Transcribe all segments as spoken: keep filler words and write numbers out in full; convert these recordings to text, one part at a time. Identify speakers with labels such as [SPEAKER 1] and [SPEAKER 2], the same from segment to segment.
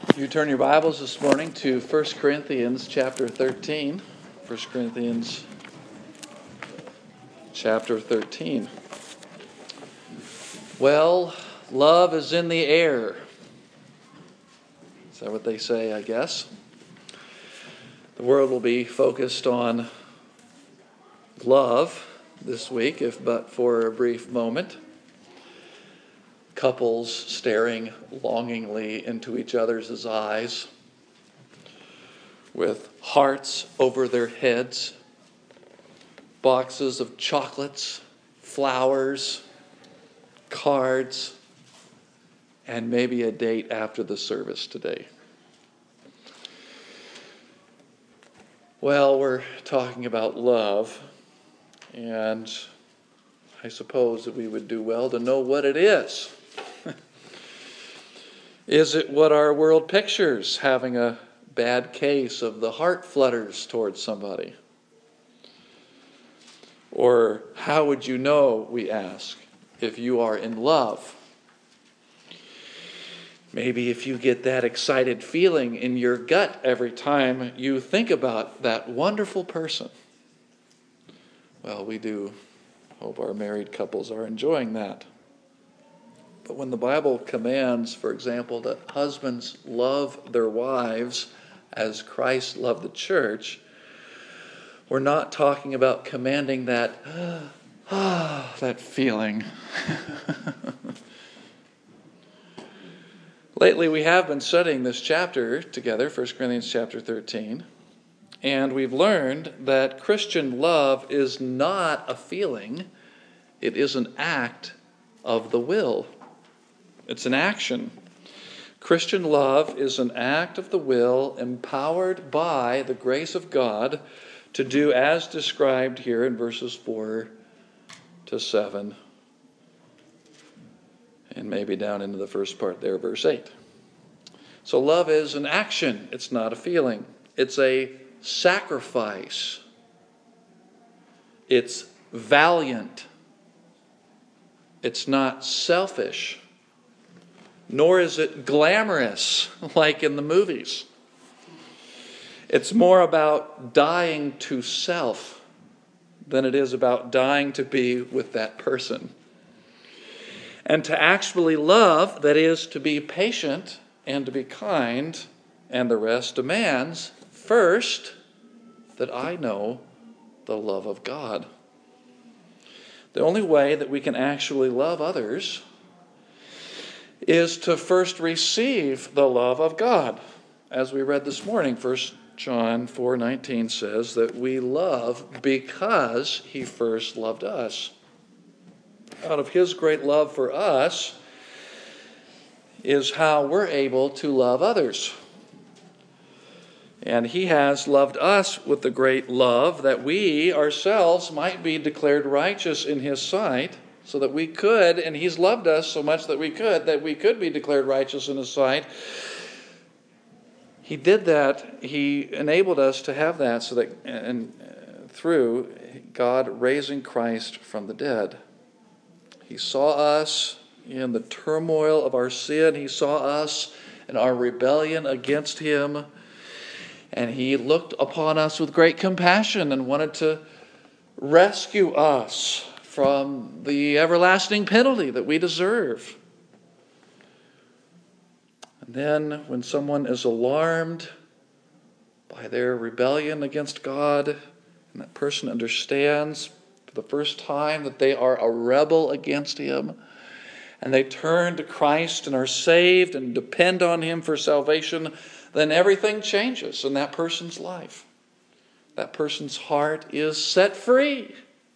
[SPEAKER 1] You turn your Bibles this morning to First Corinthians chapter thirteen. First Corinthians chapter thirteen. Well, love is in the air. Is that what they say, I guess? The world will be focused on love this week, if but for a brief moment. Couples staring longingly into each other's eyes with hearts over their heads, boxes of chocolates, flowers, cards, and maybe a date after the service today. Well, we're talking about love, and I suppose that we would do well to know what it is. Is it what our world pictures, having a bad case of the heart flutters towards somebody? Or how would you know, we ask, if you are in love? Maybe if you get that excited feeling in your gut every time you think about that wonderful person. Well, we do hope our married couples are enjoying that. But when the Bible commands, for example, that husbands love their wives as Christ loved the church, we're not talking about commanding that, ah, that feeling. Lately, we have been studying this chapter together, First Corinthians chapter thirteen, and we've learned that Christian love is not a feeling, it is an act of the will. It's an action. Christian love is an act of the will empowered by the grace of God to do as described here in verses four to seven. And maybe down into the first part there, verse eight. So love is an action. It's not a feeling. It's a sacrifice. It's valiant. It's not selfish. Nor is it glamorous like in the movies. It's more about dying to self than it is about dying to be with that person. And to actually love, that is to be patient and to be kind, and the rest demands, first, that I know the love of God. The only way that we can actually love others is to first receive the love of God. As we read this morning, First John four nineteen says that we love because he first loved us. Out of his great love for us is how we're able to love others. And he has loved us with the great love that we ourselves might be declared righteous in his sight, so that we could, and he's loved us so much that we could, that we could be declared righteous in his sight. He did that. He enabled us to have that so that, and uh, through God raising Christ from the dead. He saw us in the turmoil of our sin. He saw us in our rebellion against him. And he looked upon us with great compassion and wanted to rescue us from the everlasting penalty that we deserve. And then when someone is alarmed by their rebellion against God, and that person understands for the first time that they are a rebel against him, and they turn to Christ and are saved and depend on him for salvation, then everything changes in that person's life. That person's heart is set free.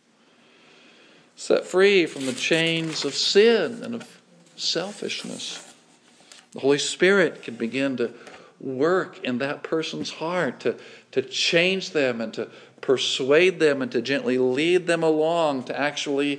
[SPEAKER 1] Set free from the chains of sin and of selfishness. The Holy Spirit can begin to work in that person's heart to, to change them and to persuade them and to gently lead them along to actually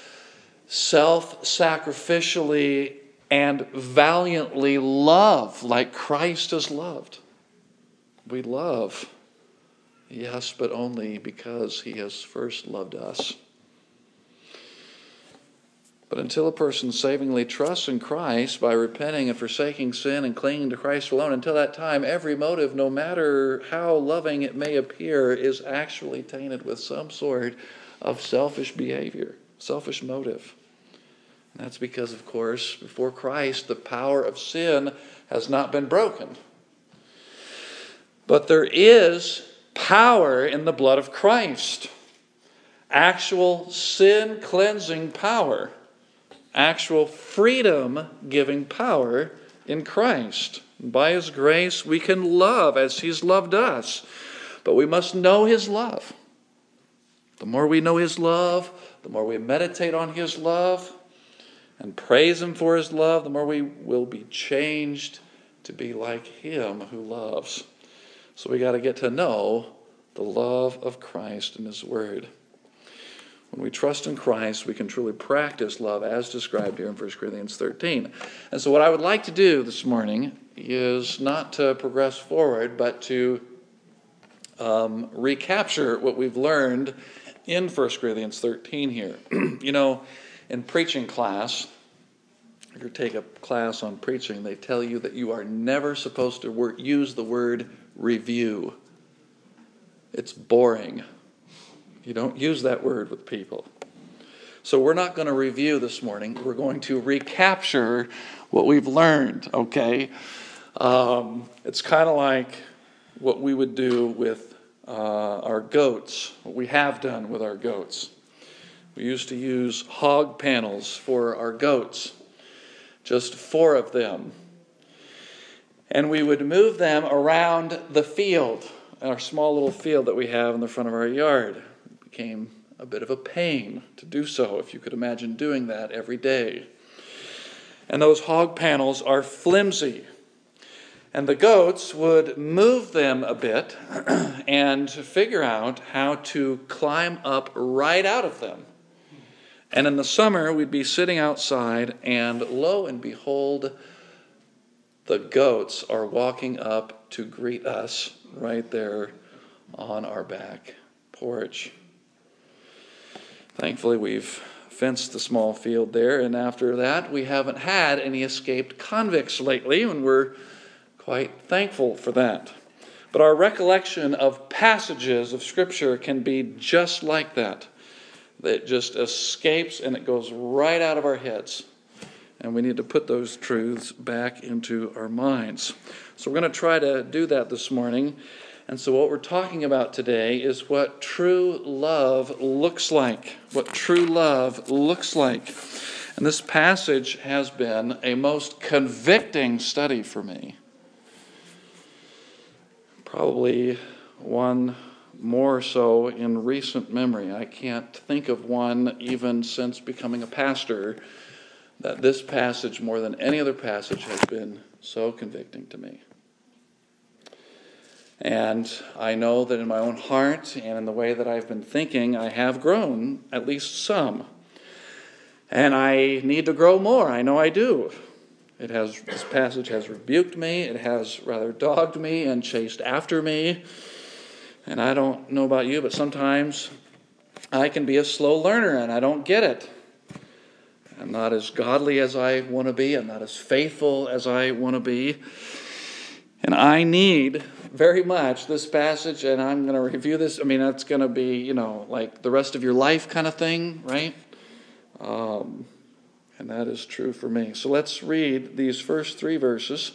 [SPEAKER 1] self-sacrificially and valiantly love like Christ has loved. We love, yes, but only because he has first loved us. But until a person savingly trusts in Christ by repenting and forsaking sin and clinging to Christ alone, until that time, every motive, no matter how loving it may appear, is actually tainted with some sort of selfish behavior, selfish motive. And that's because, of course, before Christ, the power of sin has not been broken. But there is power in the blood of Christ. Actual sin-cleansing power. Actual freedom-giving power in Christ. By His grace, we can love as He's loved us. But we must know His love. The more we know His love, the more we meditate on His love and praise Him for His love, the more we will be changed to be like Him who loves. So we got to get to know the love of Christ and His Word. When we trust in Christ, we can truly practice love as described here in First Corinthians thirteen. And so what I would like to do this morning is not to progress forward, but to um, recapture what we've learned in First Corinthians thirteen here. You know, in preaching class, if you take a class on preaching, they tell you that you are never supposed to wor- use the word review. It's boring. You don't use that word with people. So we're not going to review this morning. We're going to recapture what we've learned, okay? Um, it's kind of like what we would do with uh, our goats, what we have done with our goats. We used to use hog panels for our goats, just four of them. And we would move them around the field, our small little field that we have in the front of our yard. Became a bit of a pain to do so, if you could imagine doing that every day. And those hog panels are flimsy. And the goats would move them a bit and figure out how to climb up right out of them. And in the summer, we'd be sitting outside, and lo and behold, the goats are walking up to greet us right there on our back porch. Thankfully, we've fenced the small field there, and after that, we haven't had any escaped convicts lately, and we're quite thankful for that. But our recollection of passages of Scripture can be just like that. It just escapes, and it goes right out of our heads. And we need to put those truths back into our minds. So we're going to try to do that this morning. And so what we're talking about today is what true love looks like. What true love looks like. And this passage has been a most convicting study for me. Probably one more so in recent memory. I can't think of one even since becoming a pastor that this passage, more than any other passage, has been so convicting to me. And I know that in my own heart and in the way that I've been thinking, I have grown, at least some. And I need to grow more. I know I do. It has, this passage has rebuked me. It has rather dogged me and chased after me. And I don't know about you, but sometimes I can be a slow learner and I don't get it. I'm not as godly as I want to be. I'm not as faithful as I want to be. And I need very much this passage, and I'm going to review this. I mean, that's going to be, you know, like the rest of your life kind of thing, right? Um, and that is true for me. So let's read these first three verses.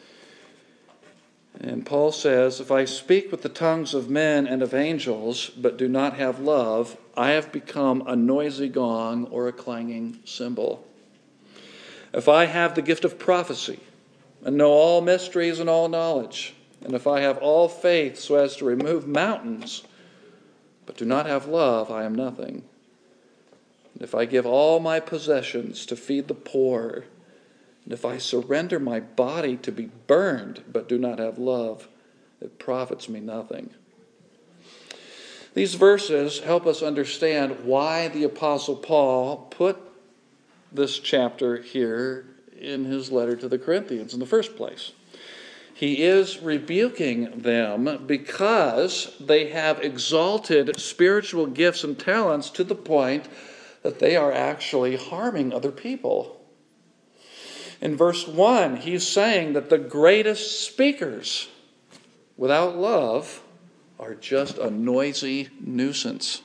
[SPEAKER 1] And Paul says, "If I speak with the tongues of men and of angels, but do not have love, I have become a noisy gong or a clanging cymbal. If I have the gift of prophecy, and know all mysteries and all knowledge, and if I have all faith so as to remove mountains, but do not have love, I am nothing. And if I give all my possessions to feed the poor, and if I surrender my body to be burned, but do not have love, it profits me nothing." These verses help us understand why the Apostle Paul put this chapter here in his letter to the Corinthians in the first place. He is rebuking them because they have exalted spiritual gifts and talents to the point that they are actually harming other people. In verse one, he's saying that the greatest speakers without love are just a noisy nuisance.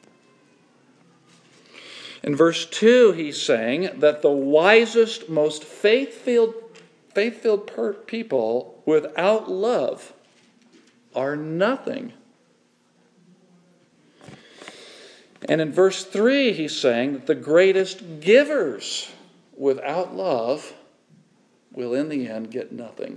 [SPEAKER 1] In verse two, he's saying that the wisest, most faith-filled, faith-filled per- people without love are nothing. And in verse three, he's saying that the greatest givers without love will in the end get nothing.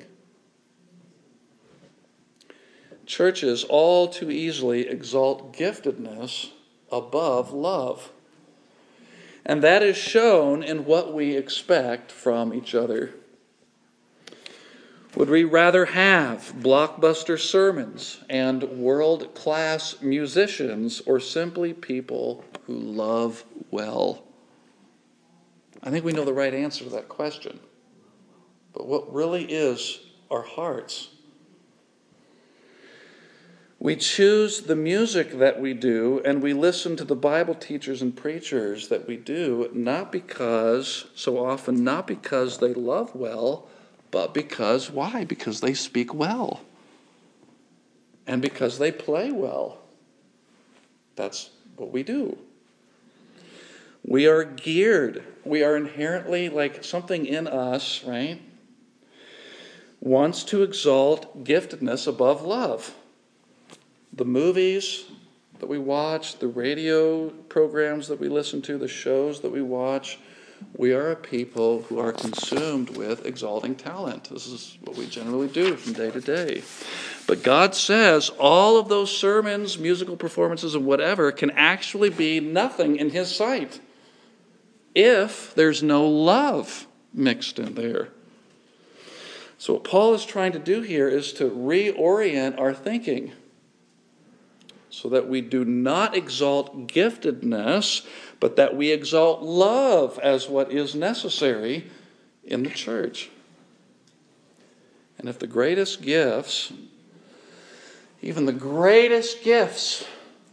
[SPEAKER 1] Churches all too easily exalt giftedness above love. And that is shown in what we expect from each other. Would we rather have blockbuster sermons and world-class musicians, or simply people who love well? I think we know the right answer to that question. But what really is our hearts? We choose the music that we do, and we listen to the Bible teachers and preachers that we do, not because, so often, not because they love well, but because, why? Because they speak well. And because they play well. That's what we do. We are geared. We are inherently, like something in us, right, wants to exalt giftedness above love. The movies that we watch, the radio programs that we listen to, the shows that we watch, we are a people who are consumed with exalting talent. This is what we generally do from day to day. But God says all of those sermons, musical performances, and whatever can actually be nothing in His sight if there's no love mixed in there. So what Paul is trying to do here is to reorient our thinking so that we do not exalt giftedness, but that we exalt love as what is necessary in the church. And if the greatest gifts, even the greatest gifts,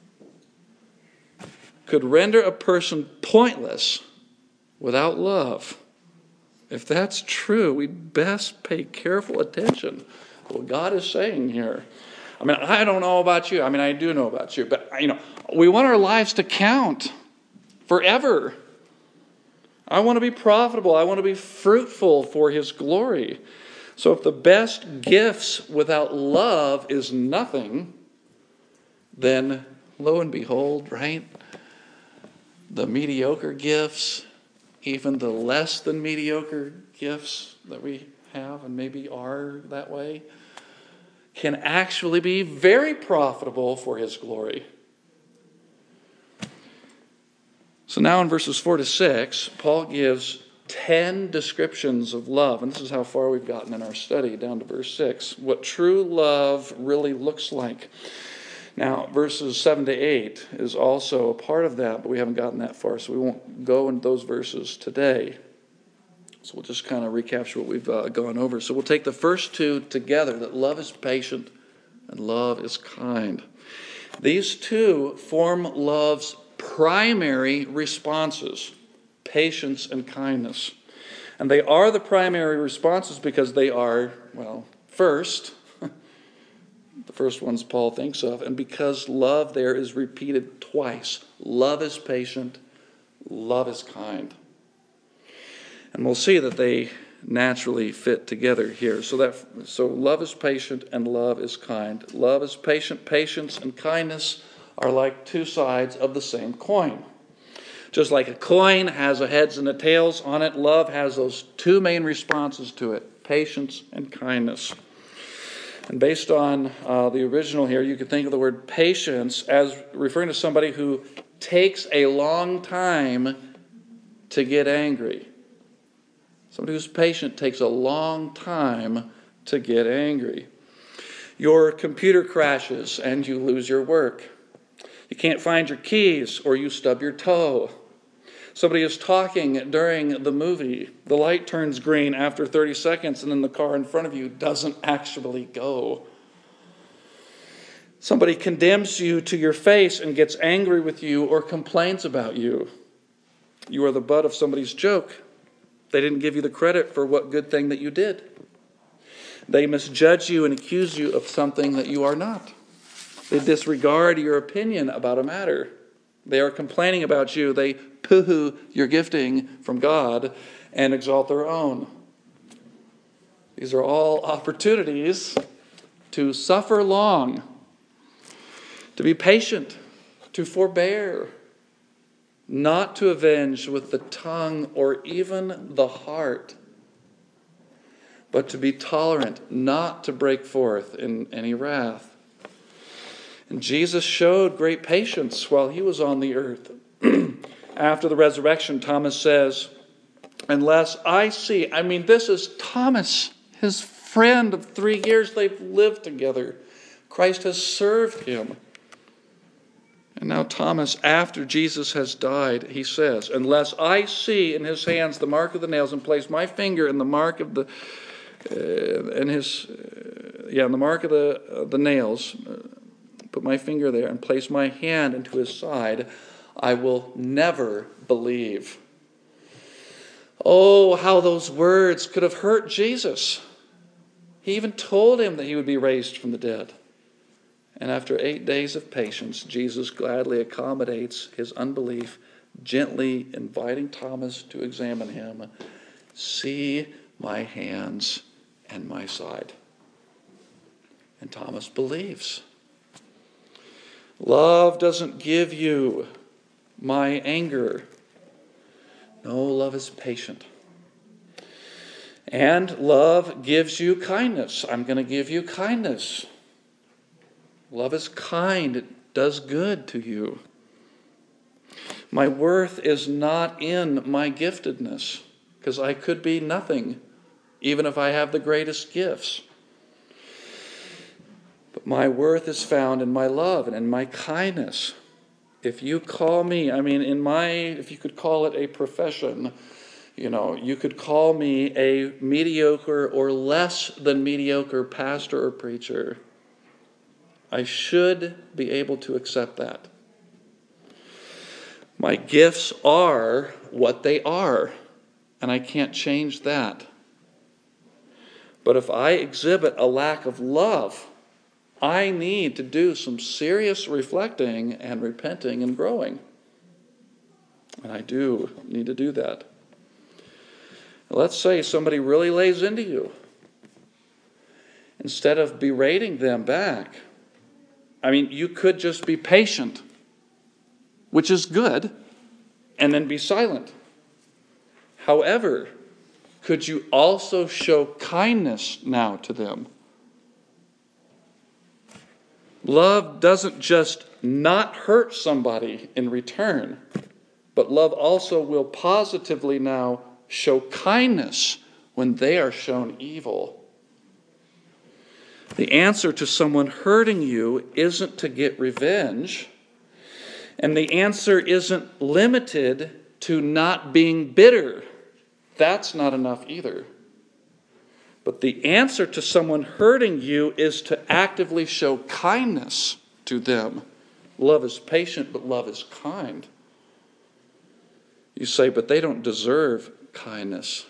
[SPEAKER 1] could render a person pointless without love, if that's true, we'd best pay careful attention to what God is saying here. I mean, I don't know about you. I mean, I do know about you. But, you know, we want our lives to count forever. I want to be profitable. I want to be fruitful for His glory. So if the best gifts without love is nothing, then lo and behold, right, the mediocre gifts, even the less than mediocre gifts that we have and maybe are that way, can actually be very profitable for His glory. So now in verses four to six, Paul gives ten descriptions of love. And this is how far we've gotten in our study, down to verse six. What true love really looks like. Now, verses seven to eight is also a part of that, but we haven't gotten that far, so we won't go into those verses today. So we'll just kind of recapture what we've uh, gone over. So we'll take the first two together, that love is patient and love is kind. These two form love's primary responses, patience and kindness. And they are the primary responses because they are, well, first, the first ones Paul thinks of, and because love there is repeated twice. Love is patient, love is kind. And we'll see that they naturally fit together here. So that so love is patient and love is kind. Love is patient. Patience and kindness are like two sides of the same coin. Just like a coin has a heads and a tails on it, love has those two main responses to it, patience and kindness. And based on uh, the original here, you could think of the word patience as referring to somebody who takes a long time to get angry. Somebody who's patient takes a long time to get angry. Your computer crashes and you lose your work. You can't find your keys or you stub your toe. Somebody is talking during the movie. The light turns green after thirty seconds and then the car in front of you doesn't actually go. Somebody condemns you to your face and gets angry with you or complains about you. You are the butt of somebody's joke. They didn't give you the credit for what good thing that you did. They misjudge you and accuse you of something that you are not. They disregard your opinion about a matter. They are complaining about you. They pooh-hoo your gifting from God and exalt their own. These are all opportunities to suffer long, to be patient, to forbear, not to avenge with the tongue or even the heart, but to be tolerant, not to break forth in any wrath. And Jesus showed great patience while he was on the earth. After the resurrection, Thomas says, unless I see, I mean, this is Thomas, his friend of three years. They've lived together. Christ has served him. And now Thomas, after Jesus has died, he says, unless I see in his hands the mark of the nails and place my finger in the mark of the, uh, in his, uh, yeah, in the mark of the, uh, the nails, uh, put my finger there and place my hand into his side, I will never believe. Oh, how those words could have hurt Jesus. He even told him that he would be raised from the dead. And after eight days of patience, Jesus gladly accommodates his unbelief, gently inviting Thomas to examine him. See my hands and my side. And Thomas believes. Love doesn't give you my anger. No, love is patient. And love gives you kindness. I'm going to give you kindness. Love is kind. It does good to you. My worth is not in my giftedness, because I could be nothing, even if I have the greatest gifts. But my worth is found in my love and in my kindness. If you call me, I mean, in my, if you could call it a profession, you know, you could call me a mediocre or less than mediocre pastor or preacher. I should be able to accept that. My gifts are what they are, and I can't change that. But if I exhibit a lack of love, I need to do some serious reflecting and repenting and growing. And I do need to do that. Let's say somebody really lays into you. Instead of berating them back, I mean, you could just be patient, which is good, and then be silent. However, could you also show kindness now to them? Love doesn't just not hurt somebody in return, but love also will positively now show kindness when they are shown evil. The answer to someone hurting you isn't to get revenge, and the answer isn't limited to not being bitter. That's not enough either. But the answer to someone hurting you is to actively show kindness to them. Love is patient, but love is kind. You say, but they don't deserve kindness.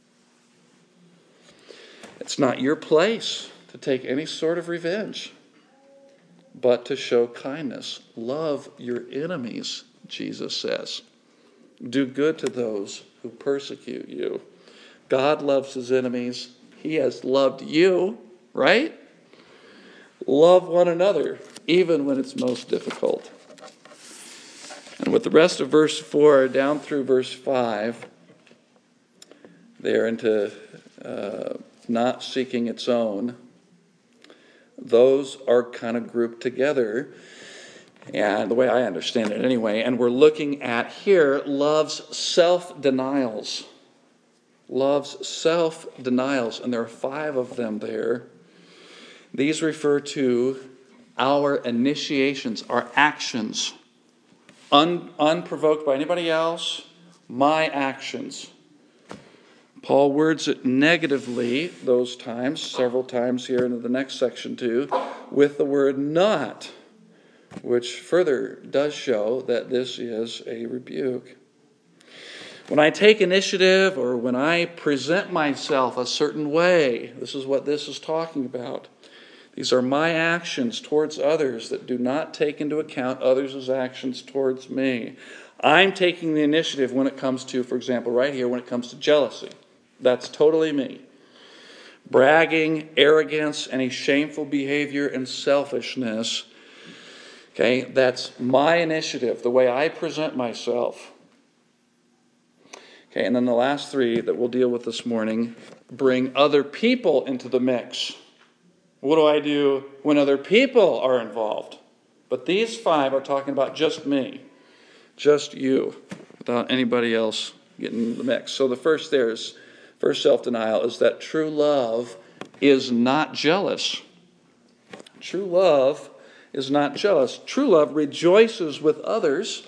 [SPEAKER 1] It's not your place to take any sort of revenge, but to show kindness. Love your enemies, Jesus says. Do good to those who persecute you. God loves his enemies. He has loved you, right? Love one another, even when it's most difficult. And with the rest of verse four down through verse five, they're into uh, not seeking its own. Those are kind of grouped together, and the way I understand it anyway, and we're looking at here love's self-denials. Love's self-denials, and there are five of them there. These refer to our initiations, our actions, un- unprovoked by anybody else, my actions. Paul words it negatively those times, several times here into the next section too, with the word not, which further does show that this is a rebuke. When I take initiative or when I present myself a certain way, this is what this is talking about. These are my actions towards others that do not take into account others' actions towards me. I'm taking the initiative when it comes to, for example, right here, when it comes to jealousy. That's totally me. Bragging, arrogance, any shameful behavior and selfishness. Okay, that's my initiative, the way I present myself. Okay, and then the last three that we'll deal with this morning, bring other people into the mix. What do I do when other people are involved? But these five are talking about just me, just you, without anybody else getting in the mix. So the first there is, first self-denial is that true love is not jealous. True love is not jealous. True love rejoices with others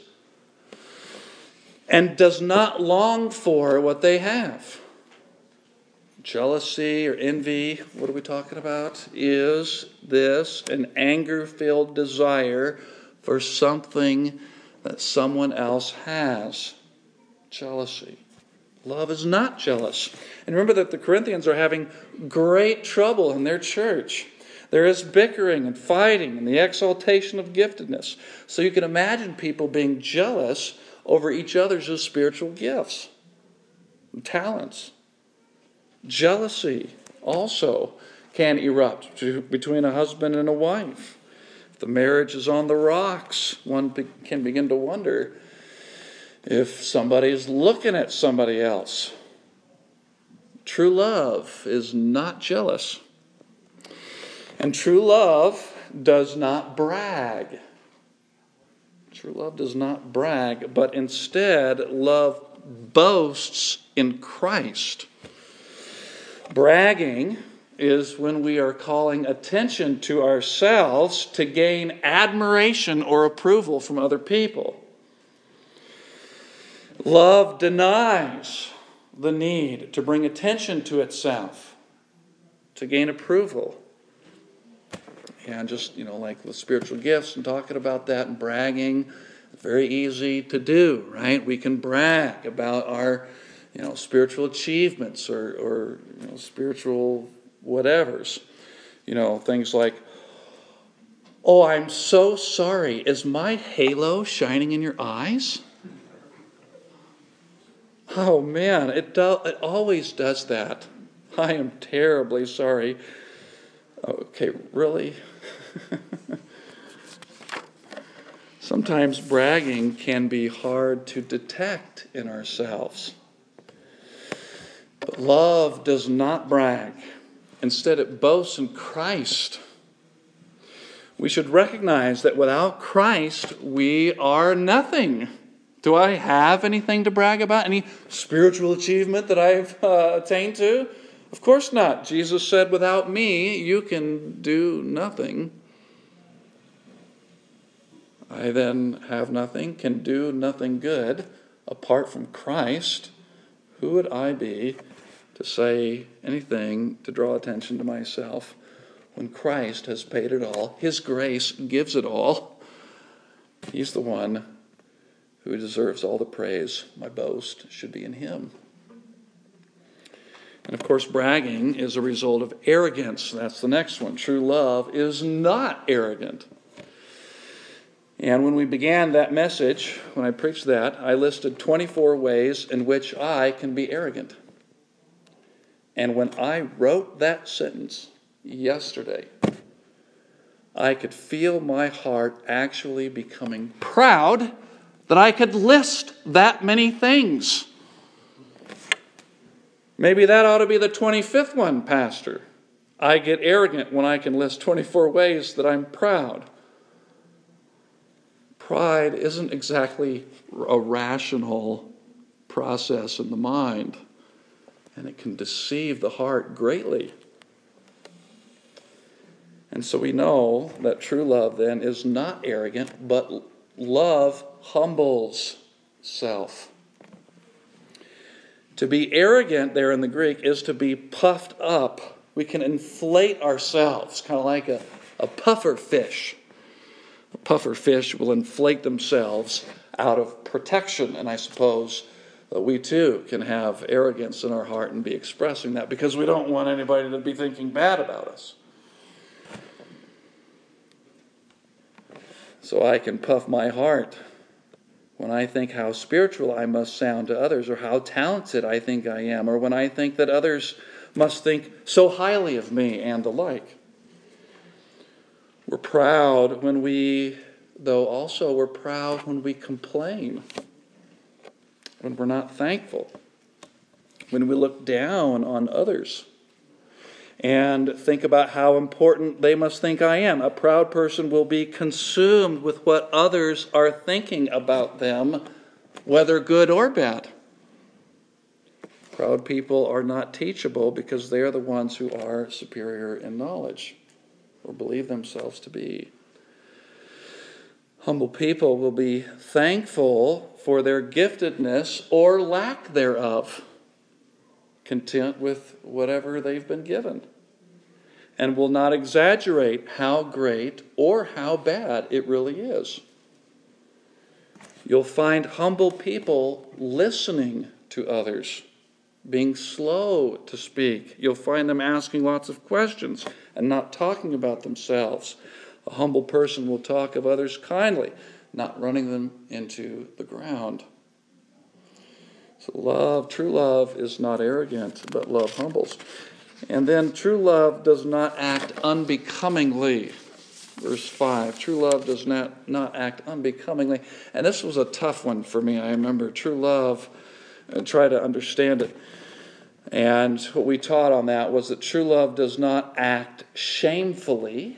[SPEAKER 1] and does not long for what they have. Jealousy or envy, what are we talking about? Is this an anger-filled desire for something that someone else has? Jealousy. Love is not jealous. And remember that the Corinthians are having great trouble in their church. There is bickering and fighting and the exaltation of giftedness. So you can imagine people being jealous over each other's spiritual gifts and talents. Jealousy also can erupt between a husband and a wife. If the marriage is on the rocks, one can begin to wonder if somebody is looking at somebody else. True love is not jealous. And true love does not brag. True love does not brag, but instead love boasts in Christ. Bragging is when we are calling attention to ourselves to gain admiration or approval from other people. Love denies the need to bring attention to itself, to gain approval. And just, you know, like the spiritual gifts and talking about that and bragging, very easy to do, right? We can brag about our, you know, spiritual achievements or, or you know, spiritual whatevers. You know, things like, oh, I'm so sorry. Is my halo shining in your eyes? Oh, man, it, do, it always does that. I am terribly sorry. Okay, really? Sometimes bragging can be hard to detect in ourselves. But love does not brag. Instead, it boasts in Christ. We should recognize that without Christ, we are nothing. Do I have anything to brag about? Any spiritual achievement that I've uh, attained to? Of course not. Jesus said, without me, you can do nothing. I then have nothing, can do nothing good apart from Christ. Who would I be to say anything to draw attention to myself when Christ has paid it all? His grace gives it all. He's the one who deserves all the praise. My boast should be in him. And of course, bragging is a result of arrogance. That's the next one. True love is not arrogant. And when we began that message, when I preached that, I listed twenty-four ways in which I can be arrogant. And when I wrote that sentence yesterday, I could feel my heart actually becoming proud that I could list that many things. Maybe that ought to be the twenty-fifth one, Pastor. I get arrogant when I can list twenty-four ways that I'm proud. Pride isn't exactly a rational process in the mind, and it can deceive the heart greatly. And so we know that true love then is not arrogant, but love humbles self. To be arrogant there in the Greek is to be puffed up. We can inflate ourselves, kind of like a, a puffer fish. A puffer fish will inflate themselves out of protection and, I suppose, Uh, we too can have arrogance in our heart and be expressing that because we don't want anybody to be thinking bad about us. So I can puff my heart when I think how spiritual I must sound to others, or how talented I think I am, or when I think that others must think so highly of me, and the like. We're proud when we, though also we're proud when we complain, when we're not thankful, when we look down on others and think about how important they must think I am. A proud person will be consumed with what others are thinking about them, whether good or bad. Proud people are not teachable because they are the ones who are superior in knowledge or believe themselves to be. Humble people will be thankful for their giftedness or lack thereof, content with whatever they've been given, and will not exaggerate how great or how bad it really is. You'll find humble people listening to others, being slow to speak. You'll find them asking lots of questions and not talking about themselves. A humble person will talk of others kindly, not running them into the ground. So love, true love is not arrogant, but love humbles. And then true love does not act unbecomingly. Verse five, true love does not, not act unbecomingly. And this was a tough one for me. I remember true love and try to understand it. And what we taught on that was that true love does not act shamefully,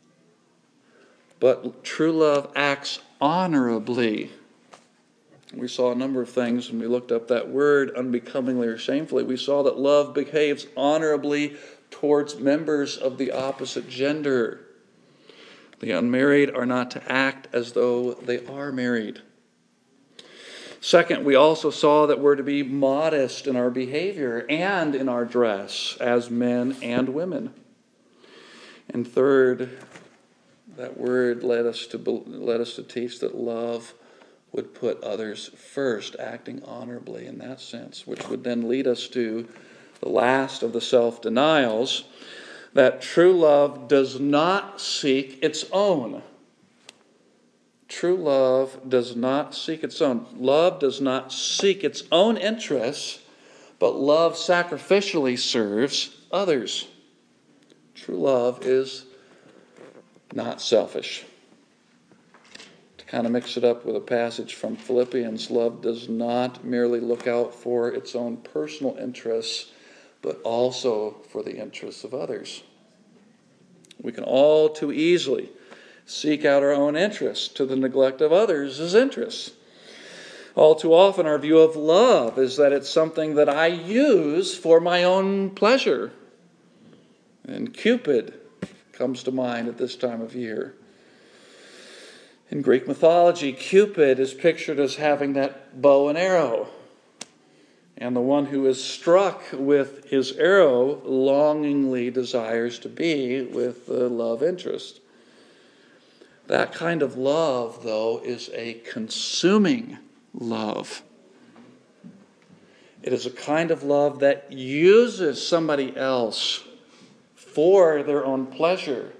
[SPEAKER 1] but true love acts honorably. We saw a number of things when we looked up that word, unbecomingly or shamefully. We saw that love behaves honorably towards members of the opposite gender. The unmarried are not to act as though they are married. Second, we also saw that we're to be modest in our behavior and in our dress as men and women. And third, that word led us to led us to teach that love would put others first, acting honorably in that sense, which would then lead us to the last of the self-denials, that true love does not seek its own. True love does not seek its own. Love does not seek its own interests, but love sacrificially serves others. True love is not selfish. To kind of mix it up with a passage from Philippians, love does not merely look out for its own personal interests, but also for the interests of others. We can all too easily seek out our own interests to the neglect of others' interests. All too often our view of love is that it's something that I use for my own pleasure. And Cupid comes to mind at this time of year. In Greek mythology, Cupid is pictured as having that bow and arrow. And the one who is struck with his arrow longingly desires to be with the love interest. That kind of love, though, is a consuming love. It is a kind of love that uses somebody else for their own pleasure.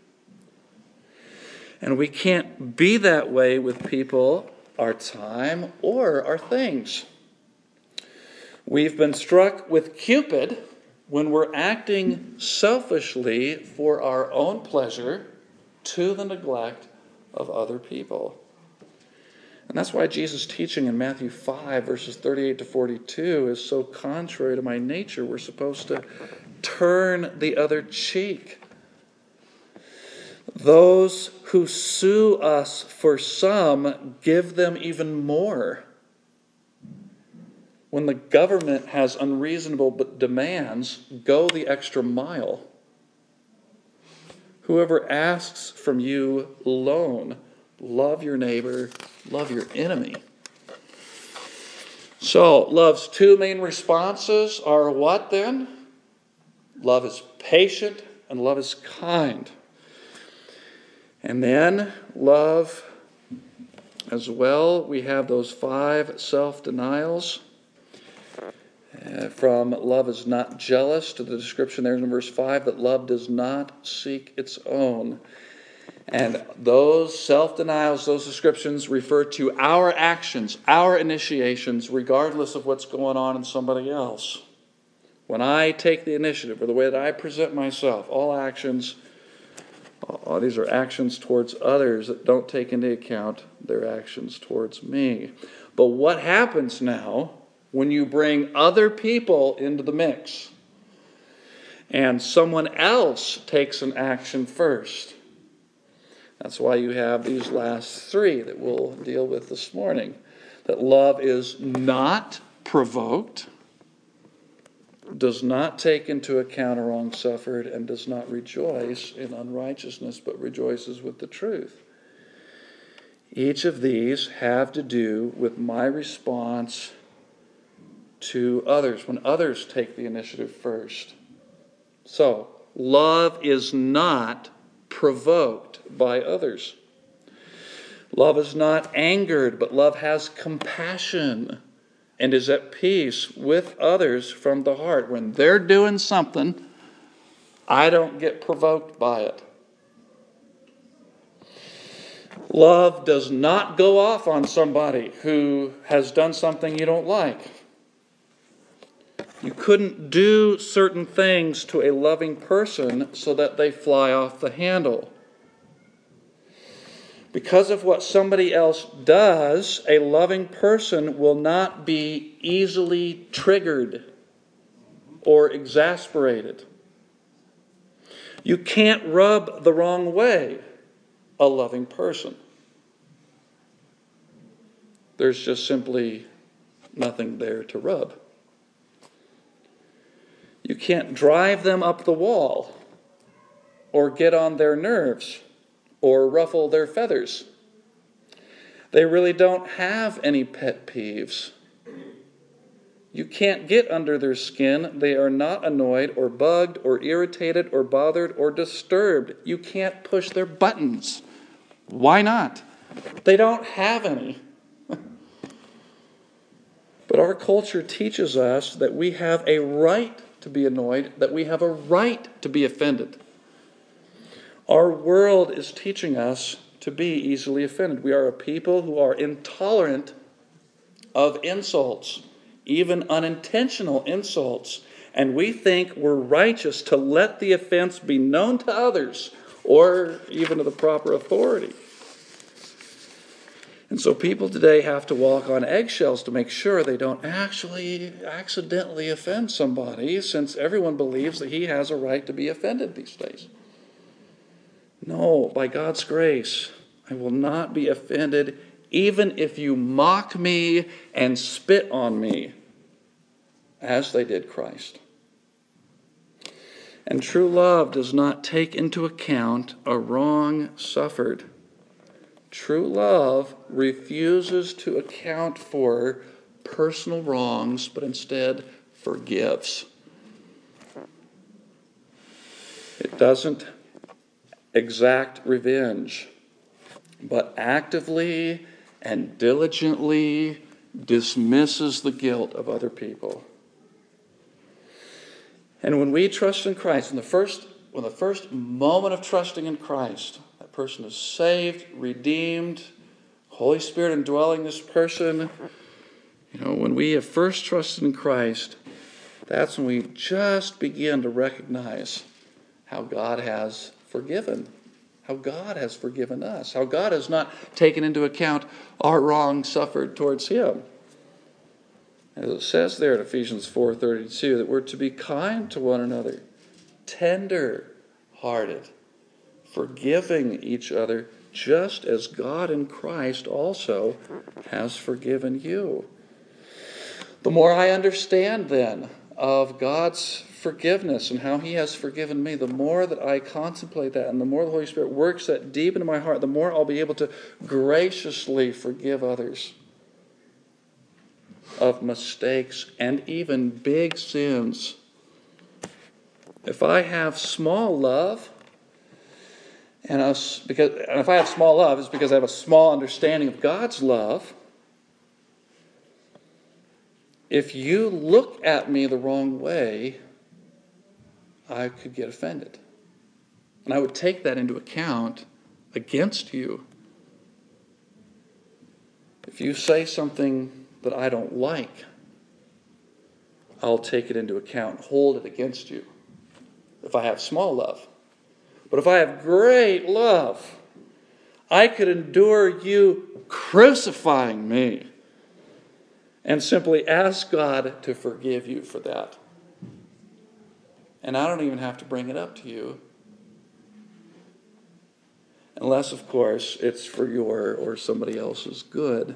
[SPEAKER 1] And we can't be that way with people, our time, or our things. We've been struck with Cupid when we're acting selfishly for our own pleasure to the neglect of other people. And that's why Jesus' teaching in Matthew five, verses thirty-eight to forty-two is so contrary to my nature. We're supposed to turn the other cheek. Those who sue us for some, give them even more. When the government has unreasonable demands, go the extra mile. Whoever asks from you loan, love your neighbor, love your enemy. So, love's two main responses are what then? Love is patient and love is kind. And then, love as well, we have those five self-denials. Uh, from love is not jealous to the description there in verse five that love does not seek its own. And those self-denials, those descriptions refer to our actions, our initiations, regardless of what's going on in somebody else. When I take the initiative, or the way that I present myself, all actions, all these are actions towards others that don't take into account their actions towards me. But what happens now when you bring other people into the mix and someone else takes an action first? That's why you have these last three that we'll deal with this morning. That love is not provoked, does not take into account a wrong suffered, and does not rejoice in unrighteousness, but rejoices with the truth. Each of these have to do with my response to others, when others take the initiative first. So, love is not provoked by others. Love is not angered, but love has compassion and is at peace with others from the heart. When they're doing something, I don't get provoked by it. Love does not go off on somebody who has done something you don't like. You couldn't do certain things to a loving person so that they fly off the handle. Because of what somebody else does, a loving person will not be easily triggered or exasperated. You can't rub the wrong way a loving person. There's just simply nothing there to rub. You can't drive them up the wall or get on their nerves or ruffle their feathers. They really don't have any pet peeves. You can't get under their skin. They are not annoyed or bugged or irritated or bothered or disturbed. You can't push their buttons. Why not? They don't have any. But our culture teaches us that we have a right to be annoyed, that we have a right to be offended. Our world is teaching us to be easily offended. We are a people who are intolerant of insults, even unintentional insults. And we think we're righteous to let the offense be known to others or even to the proper authority. And so people today have to walk on eggshells to make sure they don't actually accidentally offend somebody, since everyone believes that he has a right to be offended these days. No, by God's grace, I will not be offended even if you mock me and spit on me, as they did Christ. And true love does not take into account a wrong suffered. True love refuses to account for personal wrongs, but instead forgives. It doesn't exact revenge, but actively and diligently dismisses the guilt of other people. And when we trust in Christ, in the first, when the first moment of trusting in Christ, that person is saved, redeemed, Holy Spirit indwelling this person. You know, when we have first trusted in Christ, that's when we just begin to recognize how God has forgiven, how God has forgiven us, how God has not taken into account our wrong suffered towards Him. As it says there in Ephesians four thirty-two, that we're to be kind to one another, tender-hearted, forgiving each other, just as God in Christ also has forgiven you. The more I understand then of God's forgiveness and how He has forgiven me, the more that I contemplate that and the more the Holy Spirit works that deep into my heart, the more I'll be able to graciously forgive others of mistakes and even big sins. If I have small love, and us, because and if I have small love, it's because I have a small understanding of God's love. if you look at me the wrong way, I could get offended. And I would take that into account against you. If you say something that I don't like, I'll take it into account, hold it against you, if I have small love. But if I have great love, I could endure you crucifying me and simply ask God to forgive you for that. And I don't even have to bring it up to you. Unless, of course, it's for your or somebody else's good.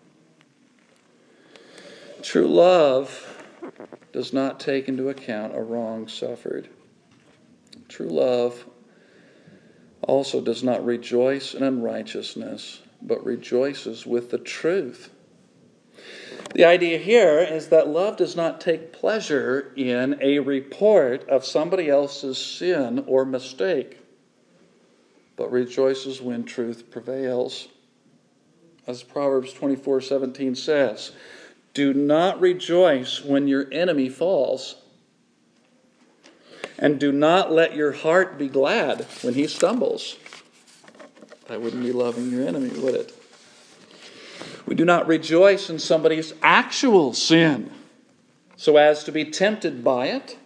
[SPEAKER 1] True love does not take into account a wrong suffered. True love also does not rejoice in unrighteousness, but rejoices with the truth. The idea here is that love does not take pleasure in a report of somebody else's sin or mistake, but rejoices when truth prevails. As Proverbs twenty-four seventeen says, do not rejoice when your enemy falls, and do not let your heart be glad when he stumbles. That wouldn't be loving your enemy, would it? We do not rejoice in somebody's actual sin so as to be tempted by it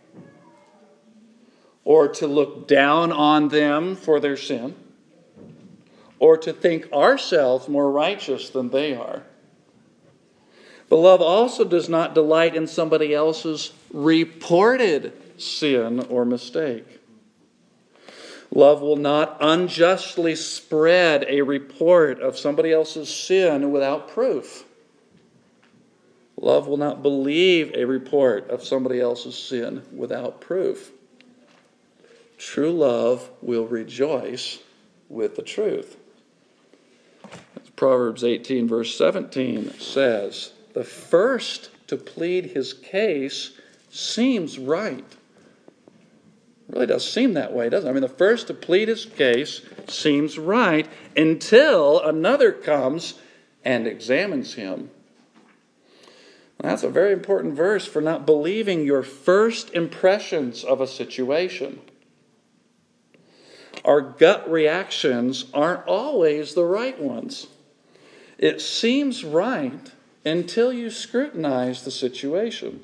[SPEAKER 1] or to look down on them for their sin or to think ourselves more righteous than they are. But love also does not delight in somebody else's reported sin or mistake. Love will not unjustly spread a report of somebody else's sin without proof. Love will not believe a report of somebody else's sin without proof. True love will rejoice with the truth. As Proverbs eighteen verse seventeen says, the first to plead his case seems right. It really does seem that way, doesn't it? I mean, the first to plead his case seems right until another comes and examines him. That's a very important verse for not believing your first impressions of a situation. Our gut reactions aren't always the right ones. It seems right until you scrutinize the situation.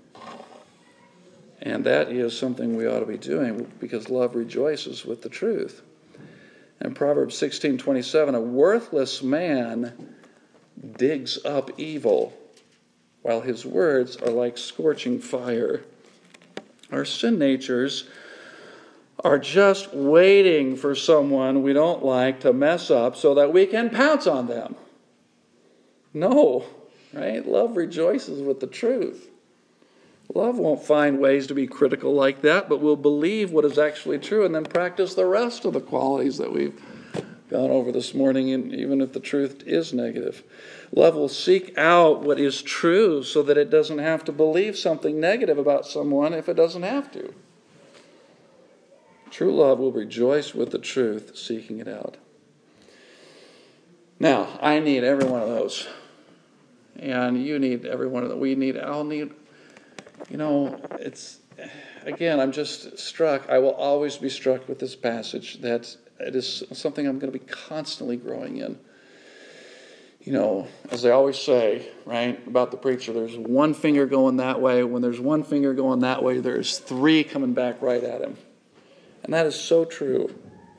[SPEAKER 1] And that is something we ought to be doing because love rejoices with the truth. And Proverbs sixteen twenty-seven, a worthless man digs up evil, while his words are like scorching fire. Our sin natures are just waiting for someone we don't like to mess up so that we can pounce on them. No, right? Love rejoices with the truth. Love won't find ways to be critical like that, but will believe what is actually true and then practice the rest of the qualities that we've gone over this morning, and even if the truth is negative. Love will seek out what is true so that it doesn't have to believe something negative about someone if it doesn't have to. True love will rejoice with the truth, seeking it out. Now, I need every one of those. And you need every one of them. We need, I'll need... You know, it's, again, I'm just struck, I will always be struck with this passage that it is something I'm going to be constantly growing in. You know, as they always say, right, about the preacher, there's one finger going that way. When there's one finger going that way, there's three coming back right at him. And that is so true.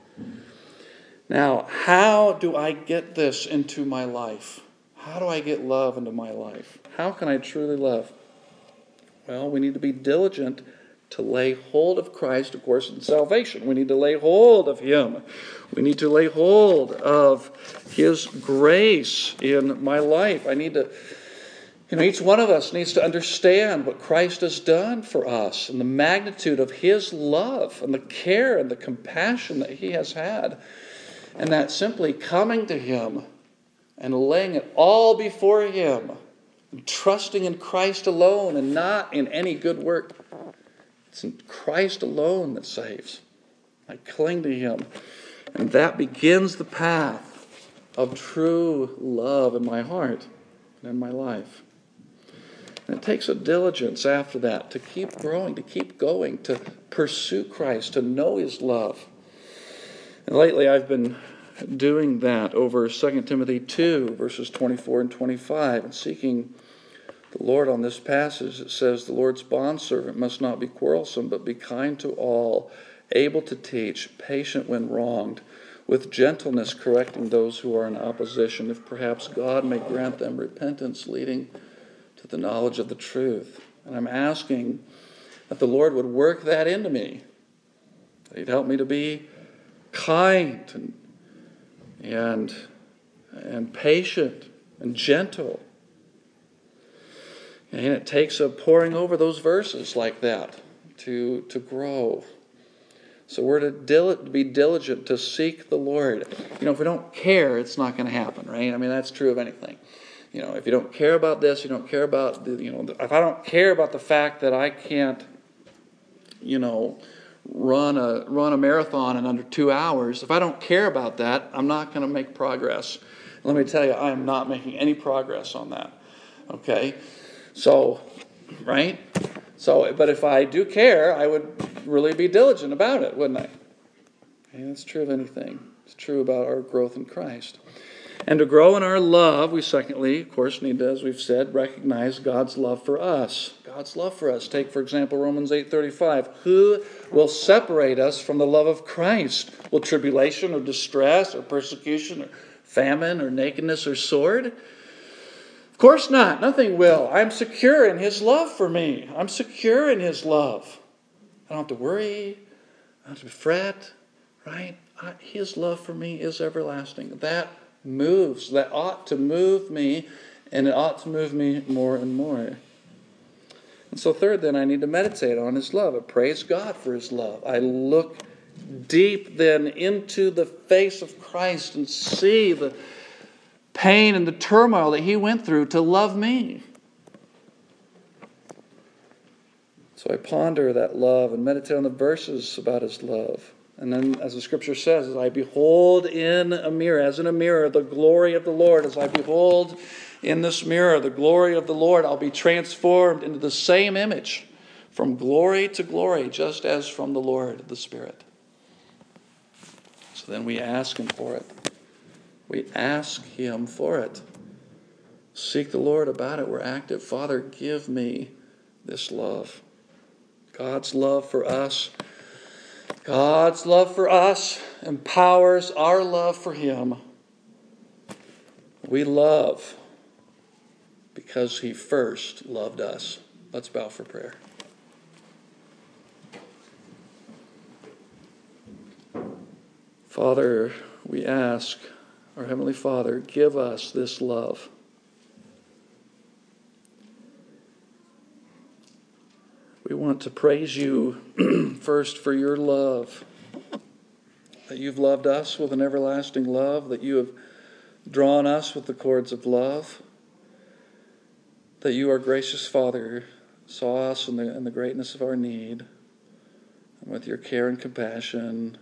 [SPEAKER 1] Now, how do I get this into my life? How do I get love into my life? How can I truly love? Well, we need to be diligent to lay hold of Christ, of course, in salvation. We need to lay hold of Him. We need to lay hold of His grace in my life. I need to, you know, each one of us needs to understand what Christ has done for us and the magnitude of His love and the care and the compassion that He has had. And that simply coming to Him and laying it all before Him, and trusting in Christ alone and not in any good work. It's in Christ alone that saves. I cling to Him. And that begins the path of true love in my heart and in my life. And it takes a diligence after that to keep growing, to keep going, to pursue Christ, to know His love. And lately I've been doing that over Second Timothy two, verses twenty-four and twenty-five, and seeking the Lord on this passage. It says, the Lord's bondservant must not be quarrelsome, but be kind to all, able to teach, patient when wronged, with gentleness correcting those who are in opposition, if perhaps God may grant them repentance leading to the knowledge of the truth. And I'm asking that the Lord would work that into me, that He'd help me to be kind and and, and patient and gentle. And it takes a poring over those verses like that to, to grow. So we're to dil- be diligent to seek the Lord. You know, if we don't care, it's not going to happen, right? I mean, that's true of anything. You know, if you don't care about this, you don't care about, the, you know, if I don't care about the fact that I can't, you know, run a run a marathon in under two hours, if I don't care about that, I'm not going to make progress. Let me tell you, I am not making any progress on that. Okay? So, right? So, but if I do care, I would really be diligent about it, wouldn't I? And it's true of anything. It's true about our growth in Christ. And to grow in our love, we secondly, of course, need to, as we've said, recognize God's love for us. God's love for us. Take, for example, Romans eight thirty-five. Who will separate us from the love of Christ? Will tribulation or distress or persecution or famine or nakedness or sword? Of course not. Nothing will. I'm secure in His love for me. I'm secure in His love. I don't have to worry. I don't have to fret. Right? I, His love for me is everlasting. That moves. That ought to move me, and it ought to move me more and more. And so third, then, I need to meditate on His love. I praise God for His love. I look deep then into the face of Christ and see the pain and the turmoil that He went through to love me. So I ponder that love and meditate on the verses about His love. And then, as the Scripture says, as I behold in a mirror, as in a mirror, the glory of the Lord, as I behold in this mirror the glory of the Lord, I'll be transformed into the same image from glory to glory, just as from the Lord, the Spirit. So then we ask Him for it. We ask Him for it. Seek the Lord about it. We're active. Father, give me this love. God's love for us. God's love for us empowers our love for Him. We love because He first loved us. Let's bow for prayer. Father, we ask, our Heavenly Father, give us this love. We want to praise You first for Your love, that You've loved us with an everlasting love, that You have drawn us with the cords of love, that You, our gracious Father, saw us in the, in the greatness of our need, and with Your care and compassion,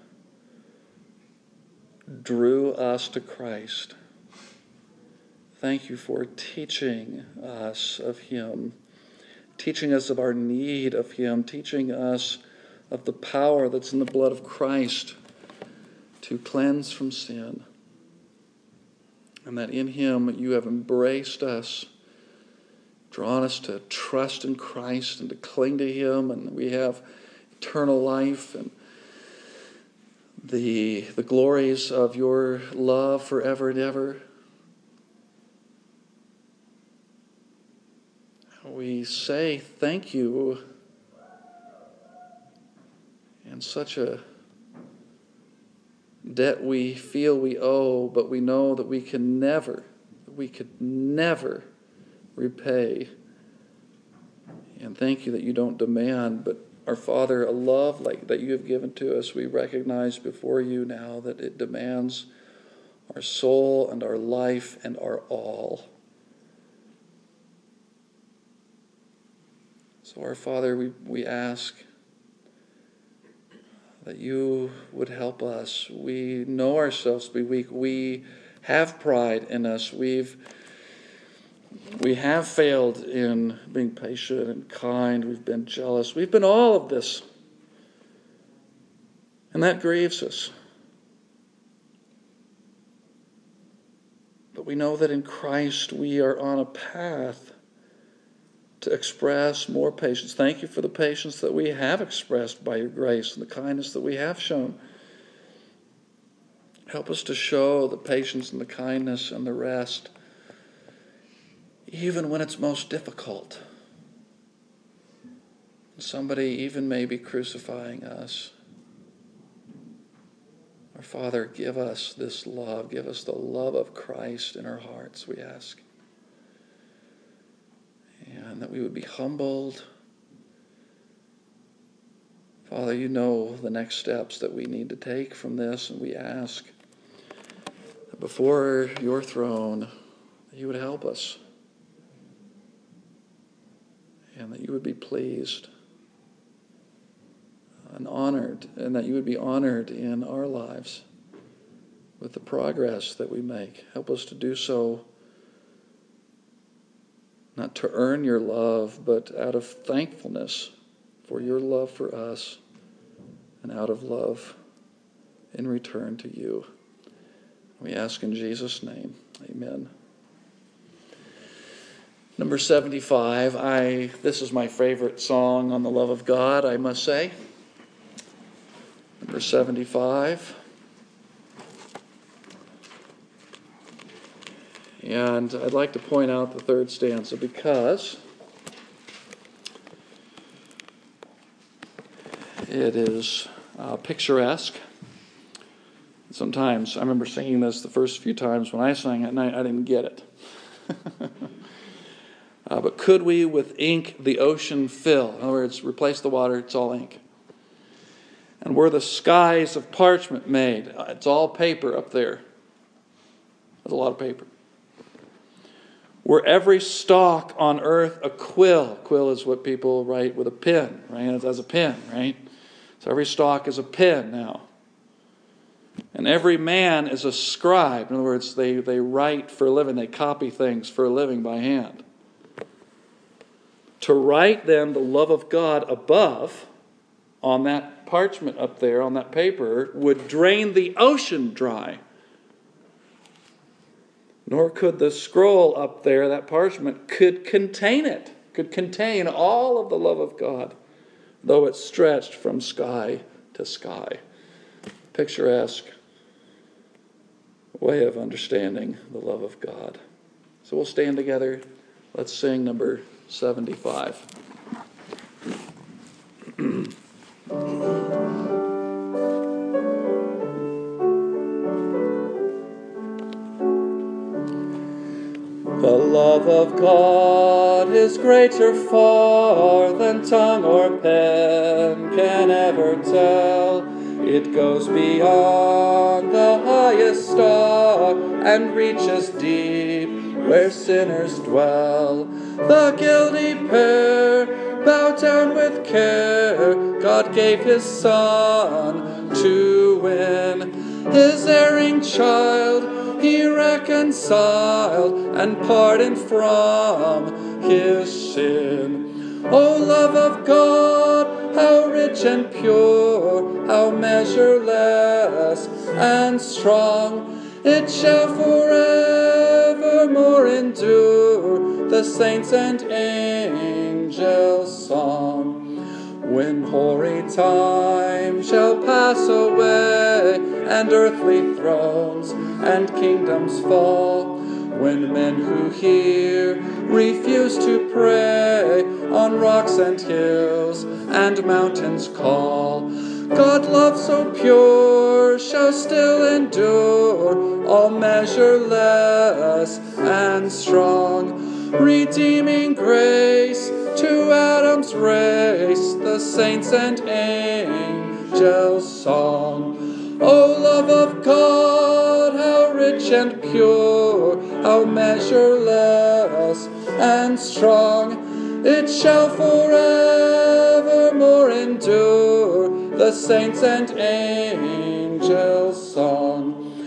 [SPEAKER 1] drew us to Christ. Thank You for teaching us of Him, teaching us of our need of Him, teaching us of the power that's in the blood of Christ to cleanse from sin. And that in Him You have embraced us, drawn us to trust in Christ and to cling to Him, and we have eternal life and the, the glories of Your love forever and ever. We say thank You in such a debt we feel we owe, but we know that we can never, we could never repay. And thank You that You don't demand, but our Father, a love like that You have given to us, we recognize before You now that it demands our soul and our life and our all. So our Father, we, we ask that You would help us. We know ourselves to be weak. We have pride in us. We've We have failed in being patient and kind. We've been jealous. We've been all of this. And that grieves us. But we know that in Christ we are on a path to express more patience. Thank you for the patience that we have expressed by your grace and the kindness that we have shown. Help us to show the patience and the kindness and the rest, even when it's most difficult. Somebody even may be crucifying us. Our Father, give us this love. Give us the love of Christ in our hearts, we ask. And that we would be humbled. Father, you know the next steps that we need to take from this, and we ask that before your throne, that you would help us. And that you would be pleased and honored, and that you would be honored in our lives with the progress that we make. Help us to do so not to earn your love, but out of thankfulness for your love for us and out of love in return to you. We ask in Jesus' name, amen. Number seventy-five, I this is my favorite song on the love of God, I must say. Number seventy-five. And I'd like to point out the third stanza because it is uh, picturesque. Sometimes, I remember singing this the first few times when I sang it, and I, I didn't get it. uh, but could we with ink the ocean fill? In other words, replace the water, it's all ink. And were the skies of parchment made? It's all paper up there. There's a lot of paper. Were every stalk on earth a quill? Quill is what people write with a pen, right? It's as a pen, right? So every stalk is a pen now. And every man is a scribe. In other words, they, they write for a living. They copy things for a living by hand. To write then the love of God above on that parchment up there, on that paper, would drain the ocean dry. Nor could the scroll up there, that parchment, could contain it, could contain all of the love of God, though it stretched from sky to sky. Picturesque way of understanding the love of God. So we'll stand together. Let's sing number seventy-five. The love of God is greater far than tongue or pen can ever tell. It goes beyond the highest star and reaches deep where sinners dwell. The guilty pair bow down with care. God gave his Son to win his erring child. He reconciled and pardoned from his sin. O love of God, how rich and pure, how measureless and strong, it shall forevermore endure the saints' and angels' song. When hoary time shall pass away, and earthly thrones and kingdoms fall, when men who hear refuse to pray, on rocks and hills and mountains call, God love so pure shall still endure, all measureless and strong, redeeming grace to Adam's race, the saints and angels' song. O love of God, how rich and pure, how measureless and strong, it shall forevermore endure the saints and angels' song.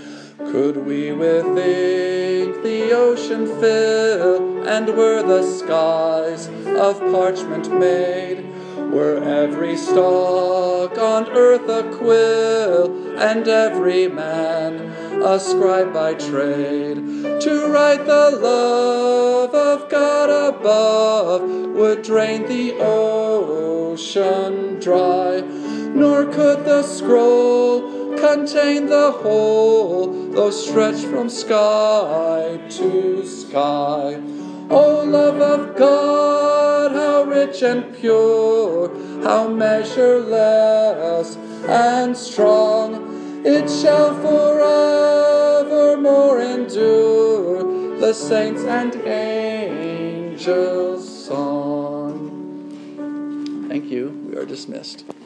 [SPEAKER 1] Could we with ink the ocean fill, and were the skies of parchment made, were every stalk on earth a quill, and every man a scribe by trade, to write the love of God above would drain the ocean dry, nor could the scroll contain the whole, though stretched from sky to sky. O love of God, how rich and pure, how measureless and strong, it shall forevermore endure, the saints' and angels' song. Thank you. We are dismissed.